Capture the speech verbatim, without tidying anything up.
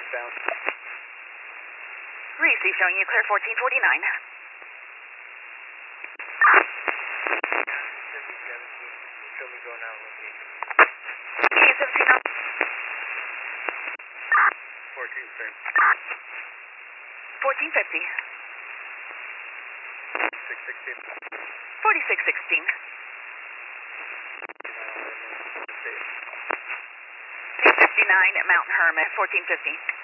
southbound. Receive, showing you clear fourteen forty-nine. Show me going out location. E seventeen up. fourteen fifty. fourteen fifty. six sixteen. forty-six sixteen. eight fifty-nine Mountain Hermit, fourteen fifty.